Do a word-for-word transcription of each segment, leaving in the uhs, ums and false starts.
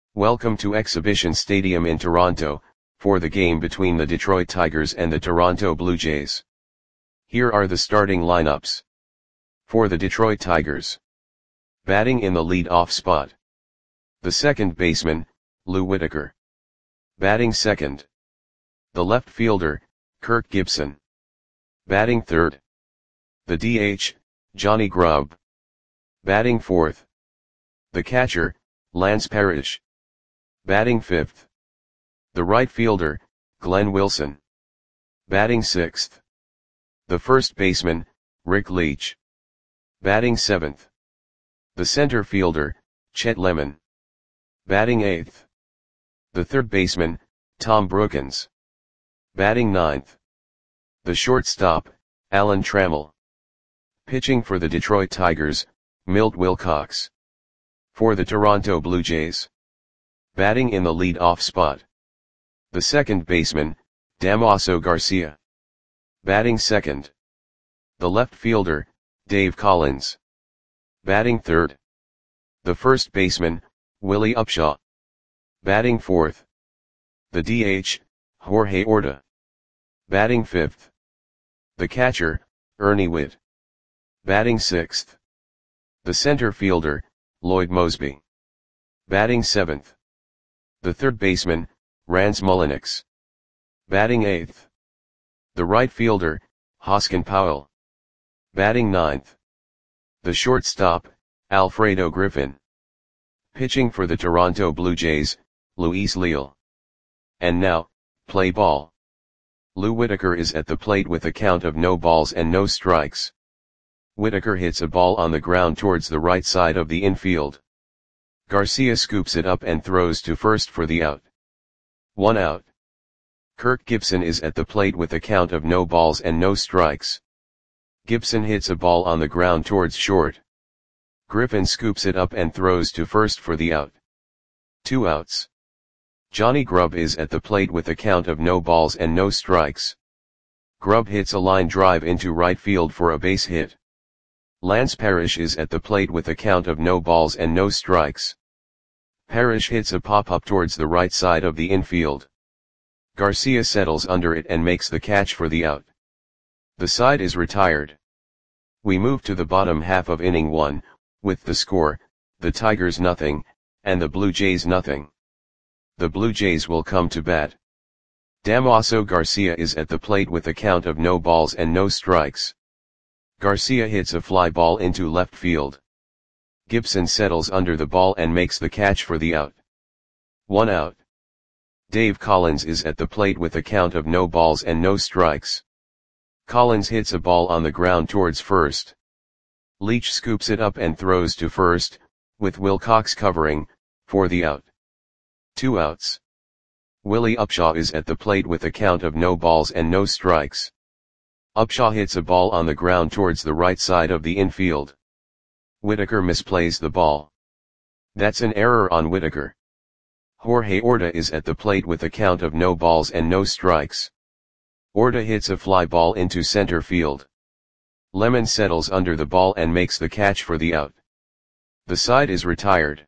Welcome to Exhibition Stadium in Toronto, for the game between the Detroit Tigers and the Toronto Blue Jays. Here are the starting lineups. For the Detroit Tigers. Batting in the lead-off spot. The second baseman, Lou Whitaker. Batting second. The left fielder, Kirk Gibson. Batting third. The D H, Johnny Grubb. Batting fourth. The catcher, Lance Parrish. Batting fifth. The right fielder, Glenn Wilson. Batting sixth. The first baseman, Rick Leach. Batting seventh. The center fielder, Chet Lemon. Batting eighth. The third baseman, Tom Brookens. Batting ninth. The shortstop, Alan Trammell. Pitching for the Detroit Tigers, Milt Wilcox. For the Toronto Blue Jays. Batting in the lead-off spot. The second baseman, Damaso Garcia. Batting second. The left fielder, Dave Collins. Batting third. The first baseman, Willie Upshaw. Batting fourth. The D H, Jorge Orta. Batting fifth. The catcher, Ernie Whitt. Batting sixth. The center fielder, Lloyd Moseby. Batting seventh. The third baseman, Rance Mulliniks. Batting eighth. The right fielder, Hoskin Powell. Batting ninth. The shortstop, Alfredo Griffin. Pitching for the Toronto Blue Jays, Luis Leal. And now, play ball. Lou Whitaker is at the plate with a count of no balls and no strikes. Whitaker hits a ball on the ground towards the right side of the infield. Garcia scoops it up and throws to first for the out. One out. Kirk Gibson is at the plate with a count of no balls and no strikes. Gibson hits a ball on the ground towards short. Griffin scoops it up and throws to first for the out. Two outs. Johnny Grubb is at the plate with a count of no balls and no strikes. Grubb hits a line drive into right field for a base hit. Lance Parrish is at the plate with a count of no balls and no strikes. Parrish hits a pop-up towards the right side of the infield. Garcia settles under it and makes the catch for the out. The side is retired. We move to the bottom half of inning one, with the score, the Tigers nothing, and the Blue Jays nothing. The Blue Jays will come to bat. Damaso Garcia is at the plate with a count of no balls and no strikes. Garcia hits a fly ball into left field. Gibson settles under the ball and makes the catch for the out. One out. Dave Collins is at the plate with a count of no balls and no strikes. Collins hits a ball on the ground towards first. Leach scoops it up and throws to first, with Wilcox covering, for the out. Two outs. Willie Upshaw is at the plate with a count of no balls and no strikes. Upshaw hits a ball on the ground towards the right side of the infield. Whitaker misplays the ball. That's an error on Whitaker. Jorge Orta is at the plate with a count of no balls and no strikes. Orta hits a fly ball into center field. Lemon settles under the ball and makes the catch for the out. The side is retired.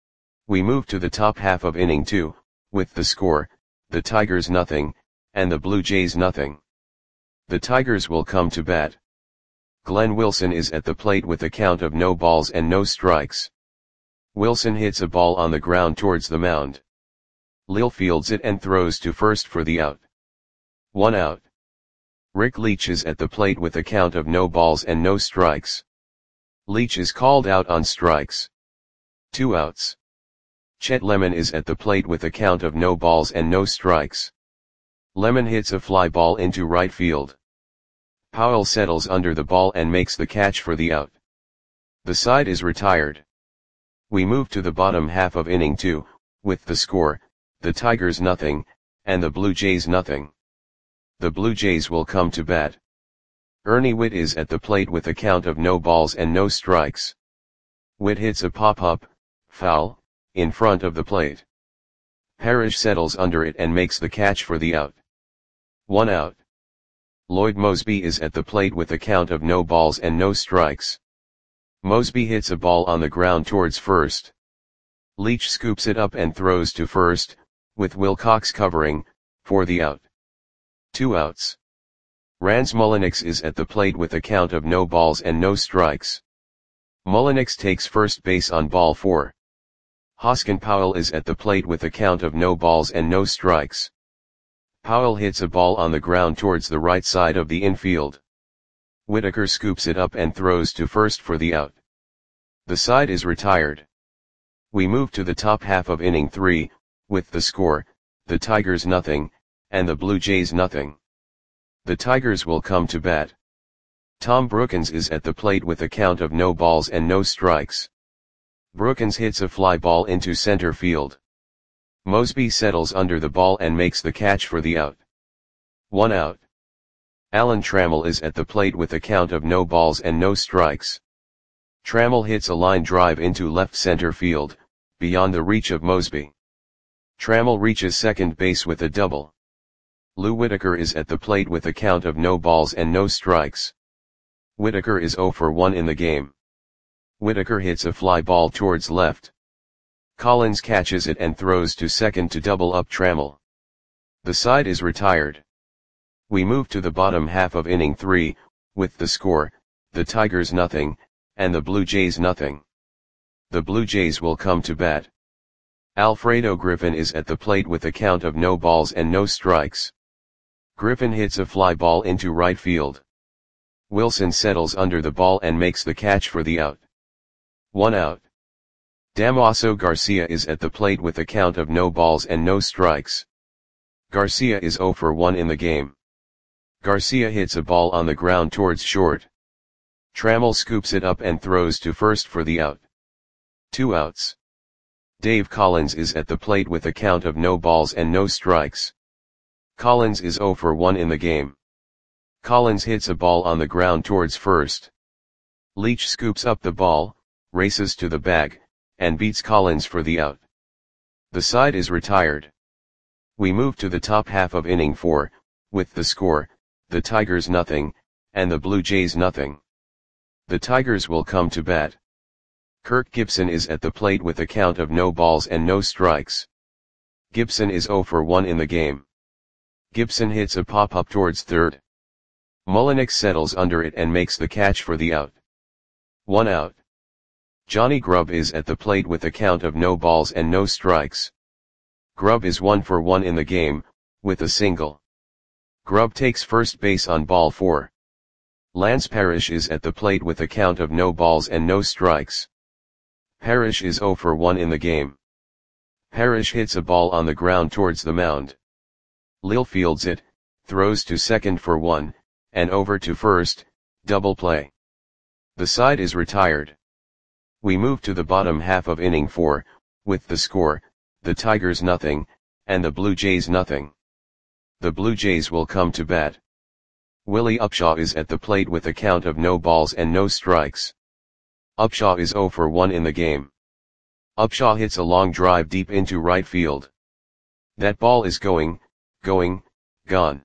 We move to the top half of inning two, with the score, the Tigers nothing, and the Blue Jays nothing. The Tigers will come to bat. Glenn Wilson is at the plate with a count of no balls and no strikes. Wilson hits a ball on the ground towards the mound. Leal fields it and throws to first for the out. One out. Rick Leach is at the plate with a count of no balls and no strikes. Leach is called out on strikes. Two outs. Chet Lemon is at the plate with a count of no balls and no strikes. Lemon hits a fly ball into right field. Powell settles under the ball and makes the catch for the out. The side is retired. We move to the bottom half of inning two, with the score, the Tigers nothing, and the Blue Jays nothing. The Blue Jays will come to bat. Ernie Whitt is at the plate with a count of no balls and no strikes. Whitt hits a pop-up, foul, in front of the plate. Parrish settles under it and makes the catch for the out. One out. Lloyd Moseby is at the plate with a count of no balls and no strikes. Moseby hits a ball on the ground towards first. Leach scoops it up and throws to first, with Wilcox covering, for the out. Two outs. Rans Mullinax is at the plate with a count of no balls and no strikes. Mullinax takes first base on ball four. Hoskin Powell is at the plate with a count of no balls and no strikes. Powell hits a ball on the ground towards the right side of the infield. Whitaker scoops it up and throws to first for the out. The side is retired. We move to the top half of inning three, with the score, the Tigers nothing, and the Blue Jays nothing. The Tigers will come to bat. Tom Brookins is at the plate with a count of no balls and no strikes. Brookins hits a fly ball into center field. Mosby settles under the ball and makes the catch for the out. One out. Alan Trammell is at the plate with a count of no balls and no strikes. Trammell hits a line drive into left center field, beyond the reach of Mosby. Trammell reaches second base with a double. Lou Whitaker is at the plate with a count of no balls and no strikes. Whitaker is oh for one in the game. Whitaker hits a fly ball towards left. Collins catches it and throws to second to double up Trammell. The side is retired. We move to the bottom half of inning three, with the score, the Tigers nothing, and the Blue Jays nothing. The Blue Jays will come to bat. Alfredo Griffin is at the plate with a count of no balls and no strikes. Griffin hits a fly ball into right field. Wilson settles under the ball and makes the catch for the out. One out. Damaso Garcia is at the plate with a count of no balls and no strikes. Garcia is oh for one in the game. Garcia hits a ball on the ground towards short. Trammell scoops it up and throws to first for the out. Two outs. Dave Collins is at the plate with a count of no balls and no strikes. Collins is oh for one in the game. Collins hits a ball on the ground towards first. Leach scoops up the ball, races to the bag, and beats Collins for the out. The side is retired. We move to the top half of inning four, with the score, the Tigers nothing, and the Blue Jays nothing. The Tigers will come to bat. Kirk Gibson is at the plate with a count of no balls and no strikes. Gibson is oh for one in the game. Gibson hits a pop-up towards third. Mullinax settles under it and makes the catch for the out. One out. Johnny Grubb is at the plate with a count of no balls and no strikes. Grubb is one for one in the game, with a single. Grubb takes first base on ball four. Lance Parrish is at the plate with a count of no balls and no strikes. Parrish is oh for one in the game. Parrish hits a ball on the ground towards the mound. Lil fields it, throws to second for one, and over to first, double play. The side is retired. We move to the bottom half of inning four, with the score, the Tigers nothing, and the Blue Jays nothing. The Blue Jays will come to bat. Willie Upshaw is at the plate with a count of no balls and no strikes. Upshaw is oh for one in the game. Upshaw hits a long drive deep into right field. That ball is going, going, gone.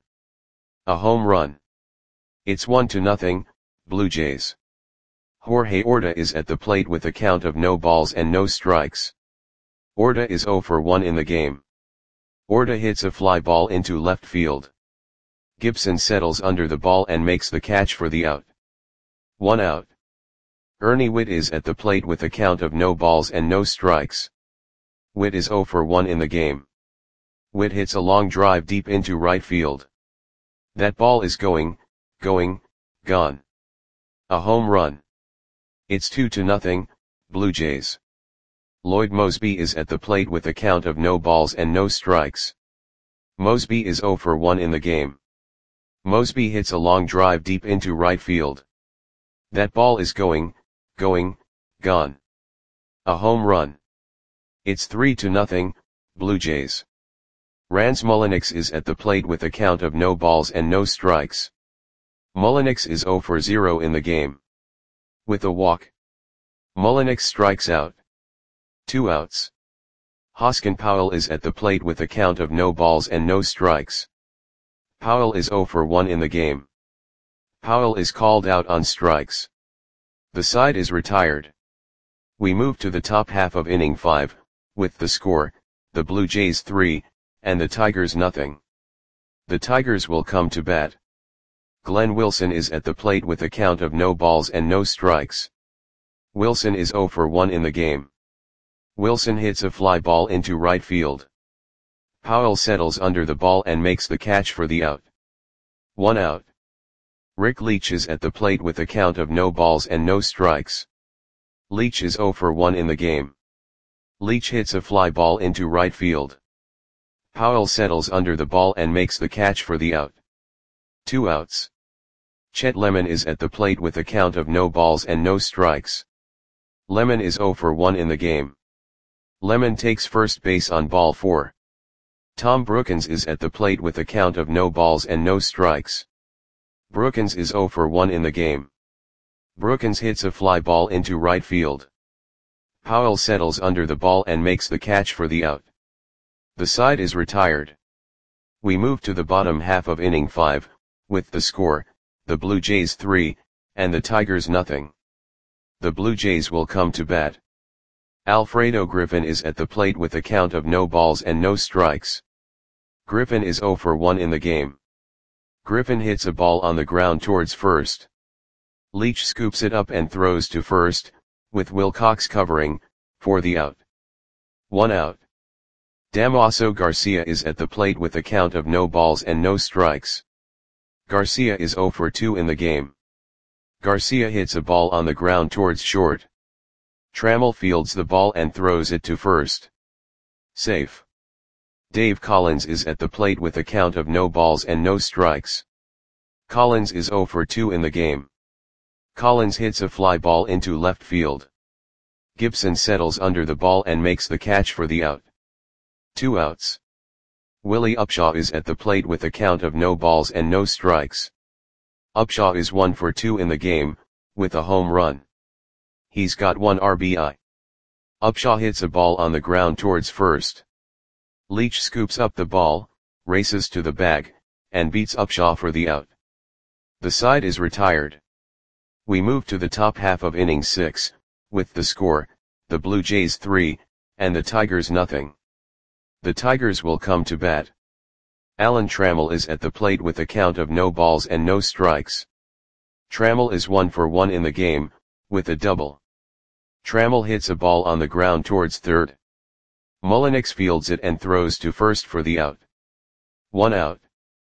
A home run. It's one to nothing, Blue Jays. Jorge Orta is at the plate with a count of no balls and no strikes. Orta is oh for one in the game. Orta hits a fly ball into left field. Gibson settles under the ball and makes the catch for the out. One out. Ernie Whitt is at the plate with a count of no balls and no strikes. Whitt is oh for one in the game. Whitt hits a long drive deep into right field. That ball is going, going, gone. A home run. It's two to nothing, Blue Jays. Lloyd Mosby is at the plate with a count of no balls and no strikes. Mosby is oh for one in the game. Mosby hits a long drive deep into right field. That ball is going, going, gone. A home run. It's three to nothing, Blue Jays. Rans Mullinax is at the plate with a count of no balls and no strikes. Mullinax is oh for zero in the game. With a walk. Mullinax strikes out. Two outs. Hoskin Powell is at the plate with a count of no balls and no strikes. Powell is oh for one in the game. Powell is called out on strikes. The side is retired. We move to the top half of inning five, with the score, the Blue Jays three, and the Tigers nothing. The Tigers will come to bat. Glenn Wilson is at the plate with a count of no balls and no strikes. Wilson is oh for one in the game. Wilson hits a fly ball into right field. Powell settles under the ball and makes the catch for the out. One out. Rick Leach is at the plate with a count of no balls and no strikes. Leach is oh for one in the game. Leach hits a fly ball into right field. Powell settles under the ball and makes the catch for the out. Two outs. Chet Lemon is at the plate with a count of no balls and no strikes. Lemon is oh for one in the game. Lemon takes first base on ball four. Tom Brookens is at the plate with a count of no balls and no strikes. Brookens is oh for one in the game. Brookens hits a fly ball into right field. Powell settles under the ball and makes the catch for the out. The side is retired. We move to the bottom half of inning five, with the score, the Blue Jays three, and the Tigers nothing. The Blue Jays will come to bat. Alfredo Griffin is at the plate with a count of no balls and no strikes. Griffin is oh for one in the game. Griffin hits a ball on the ground towards first. Leach scoops it up and throws to first, with Wilcox covering, for the out. One out. Damaso Garcia is at the plate with a count of no balls and no strikes. Garcia is oh for two in the game. Garcia hits a ball on the ground towards short. Trammell fields the ball and throws it to first. Safe. Dave Collins is at the plate with a count of no balls and no strikes. Collins is oh for two in the game. Collins hits a fly ball into left field. Gibson settles under the ball and makes the catch for the out. Two outs. Willie Upshaw is at the plate with a count of no balls and no strikes. Upshaw is one for two in the game, with a home run. He's got one R B I. Upshaw hits a ball on the ground towards first. Leach scoops up the ball, races to the bag, and beats Upshaw for the out. The side is retired. We move to the top half of inning six, with the score, the Blue Jays three, and the Tigers nothing. The Tigers will come to bat. Alan Trammell is at the plate with a count of no balls and no strikes. Trammell is one for one in the game, with a double. Trammell hits a ball on the ground towards third. Mullenix fields it and throws to first for the out. One out.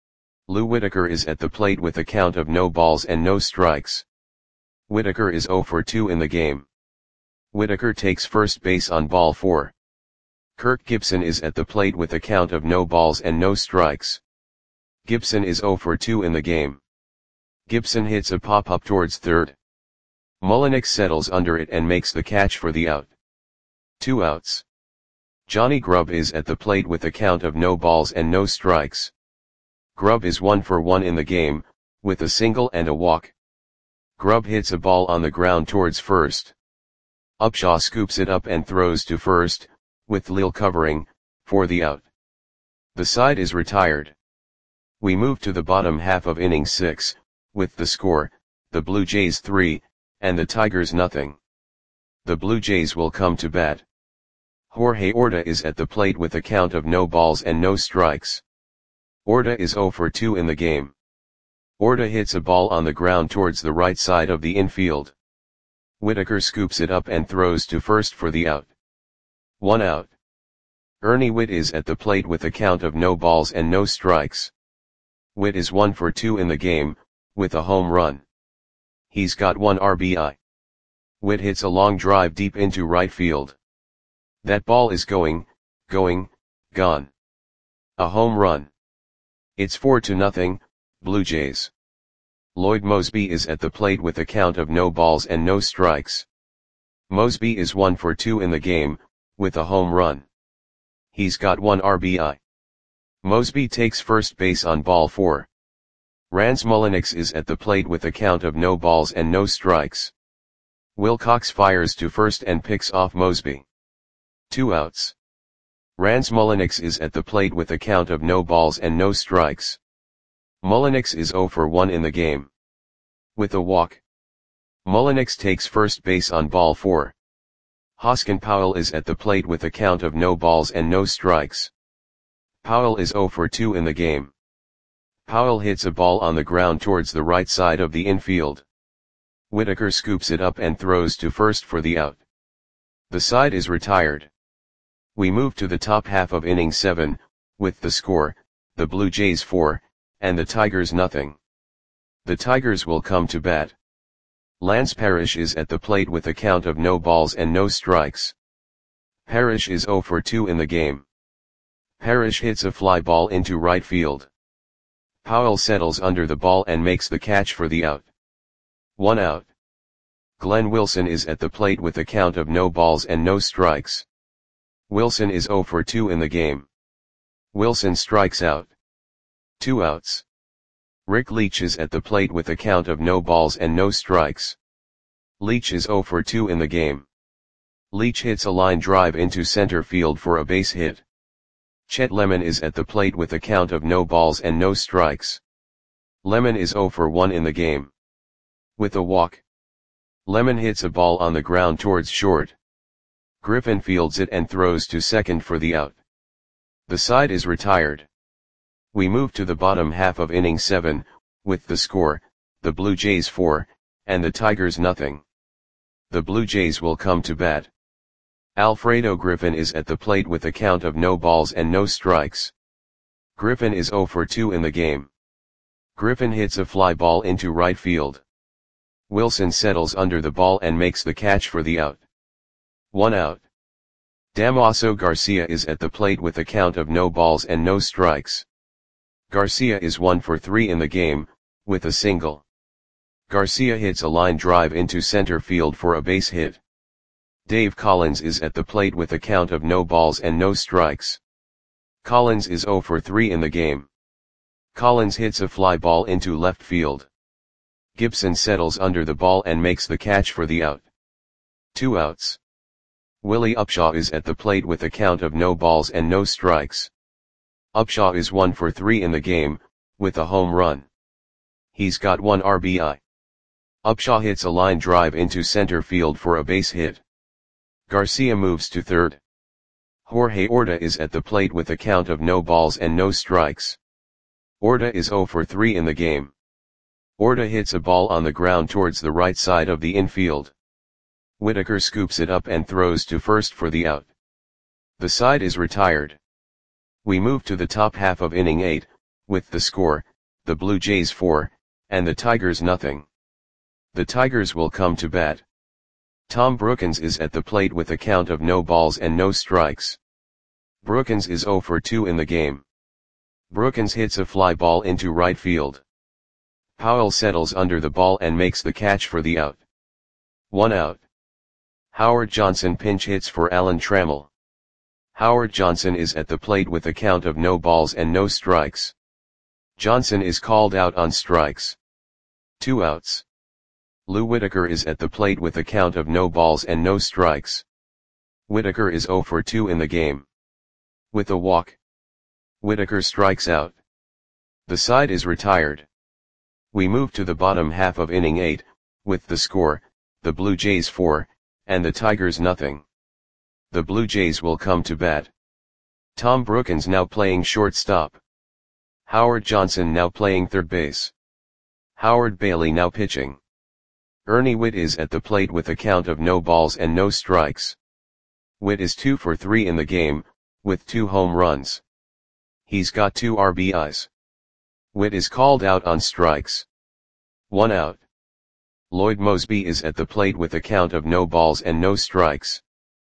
Lou Whitaker is at the plate with a count of no balls and no strikes. Whitaker is oh for two in the game. Whitaker takes first base on ball four. Kirk Gibson is at the plate with a count of no balls and no strikes. Gibson is oh for two in the game. Gibson hits a pop-up towards third. Mullenix settles under it and makes the catch for the out. Two outs. Johnny Grubb is at the plate with a count of no balls and no strikes. Grubb is one for one in the game, with a single and a walk. Grubb hits a ball on the ground towards first. Upshaw scoops it up and throws to first, with Lil covering, for the out. The side is retired. We move to the bottom half of inning six, with the score, the Blue Jays three, and the Tigers nothing. The Blue Jays will come to bat. Jorge Orta is at the plate with a count of no balls and no strikes. Orta is oh for two in the game. Orta hits a ball on the ground towards the right side of the infield. Whitaker scoops it up and throws to first for the out. One out. Ernie Whitt is at the plate with a count of no balls and no strikes. Whitt is one for two in the game, with a home run. He's got one R B I. Whitt hits a long drive deep into right field. That ball is going, going, gone. A home run. It's four to nothing, Blue Jays. Lloyd Moseby is at the plate with a count of no balls and no strikes. Moseby is one for two in the game, with a home run. He's got one R B I. Moseby takes first base on ball four. Rance Mullenix is at the plate with a count of no balls and no strikes. Wilcox fires to first and picks off Moseby. Two outs. Rance Mullenix is at the plate with a count of no balls and no strikes. Mullenix is oh for one in the game. With a walk. Mullenix takes first base on ball four. Hoskin Powell is at the plate with a count of no balls and no strikes. Powell is zero for two in the game. Powell hits a ball on the ground towards the right side of the infield. Whitaker scoops it up and throws to first for the out. The side is retired. We move to the top half of inning seven, with the score, the Blue Jays four, and the Tigers nothing. The Tigers will come to bat. Lance Parrish is at the plate with a count of no balls and no strikes. Parrish is zero for two in the game. Parrish hits a fly ball into right field. Powell settles under the ball and makes the catch for the out. One out. Glenn Wilson is at the plate with a count of no balls and no strikes. Wilson is zero for two in the game. Wilson strikes out. Two outs. Rick Leach is at the plate with a count of no balls and no strikes. Leach is zero for two in the game. Leach hits a line drive into center field for a base hit. Chet Lemon is at the plate with a count of no balls and no strikes. Lemon is zero for one in the game. With a walk. Lemon hits a ball on the ground towards short. Griffin fields it and throws to second for the out. The side is retired. We move to the bottom half of inning seven, with the score, the Blue Jays four, and the Tigers nothing. The Blue Jays will come to bat. Alfredo Griffin is at the plate with a count of no balls and no strikes. Griffin is zero for two in the game. Griffin hits a fly ball into right field. Wilson settles under the ball and makes the catch for the out. One out. Damaso Garcia is at the plate with a count of no balls and no strikes. Garcia is one for three in the game, with a single. Garcia hits a line drive into center field for a base hit. Dave Collins is at the plate with a count of no balls and no strikes. Collins is zero for three in the game. Collins hits a fly ball into left field. Gibson settles under the ball and makes the catch for the out. Two outs. Willie Upshaw is at the plate with a count of no balls and no strikes. Upshaw is one for three in the game, with a home run. He's got one R B I. Upshaw hits a line drive into center field for a base hit. Garcia moves to third. Jorge Orta is at the plate with a count of no balls and no strikes. Orta is zero for three in the game. Orta hits a ball on the ground towards the right side of the infield. Whitaker scoops it up and throws to first for the out. The side is retired. We move to the top half of inning eight, with the score, the Blue Jays four, and the Tigers nothing. The Tigers will come to bat. Tom Brookins is at the plate with a count of no balls and no strikes. Brookins is zero for two in the game. Brookins hits a fly ball into right field. Powell settles under the ball and makes the catch for the out. One out. Howard Johnson pinch hits for Alan Trammell. Howard Johnson is at the plate with a count of no balls and no strikes. Johnson is called out on strikes. Two outs. Lou Whitaker is at the plate with a count of no balls and no strikes. Whitaker is zero for two in the game. With a walk. Whitaker strikes out. The side is retired. We move to the bottom half of inning eight, with the score, the Blue Jays four, and the Tigers nothing. The Blue Jays will come to bat. Tom Brookins now playing shortstop. Howard Johnson now playing third base. Howard Bailey now pitching. Ernie Whitt is at the plate with a count of no balls and no strikes. Whitt is two for three in the game, with two home runs. He's got two R B Is. Whitt is called out on strikes. One out. Lloyd Mosby is at the plate with a count of no balls and no strikes.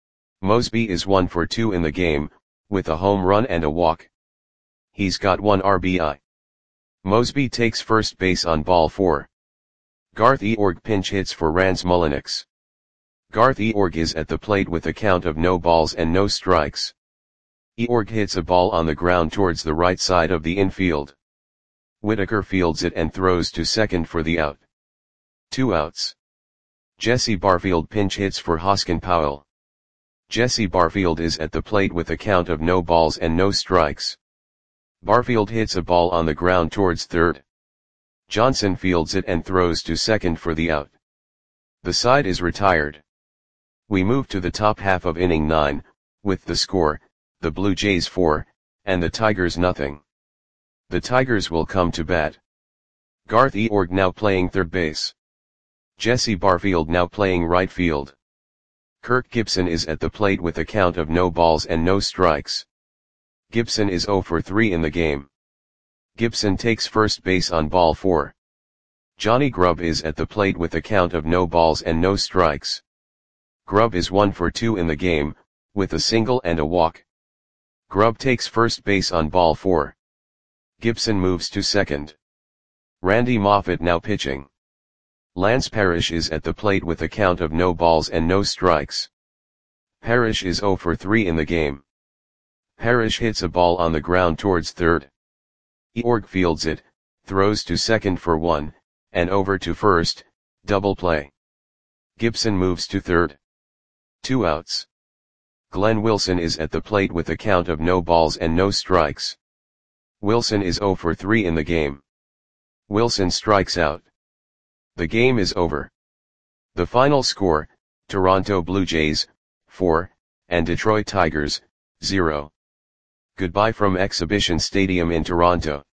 Mosby is one for two in the game, with a home run and a walk. He's got one R B I. Mosby takes first base on ball four. Garth Eorg pinch hits for Rans Mulliniks. Garth Eorg is at the plate with a count of no balls and no strikes. Eorg hits a ball on the ground towards the right side of the infield. Whitaker fields it and throws to second for the out. Two outs. Jesse Barfield pinch hits for Hoskin Powell. Jesse Barfield is at the plate with a count of no balls and no strikes. Barfield hits a ball on the ground towards third. Johnson fields it and throws to second for the out. The side is retired. We move to the top half of inning nine, with the score, the Blue Jays four, and the Tigers nothing. The Tigers will come to bat. Garth Eorg now playing third base. Jesse Barfield now playing right field. Kirk Gibson is at the plate with a count of no balls and no strikes. Gibson is oh for three in the game. Gibson takes first base on ball four. Johnny Grubb is at the plate with a count of no balls and no strikes. Grubb is one for two in the game, with a single and a walk. Grubb takes first base on ball four. Gibson moves to second. Randy Moffett now pitching. Lance Parrish is at the plate with a count of no balls and no strikes. Parrish is oh for three in the game. Parrish hits a ball on the ground towards third. Eorg fields it, throws to second for one, and over to first, double play. Gibson moves to third. Two outs. Glenn Wilson is at the plate with a count of no balls and no strikes. Wilson is oh for three in the game. Wilson strikes out. The game is over. The final score, Toronto Blue Jays, four, and Detroit Tigers, zero. Goodbye from Exhibition Stadium in Toronto.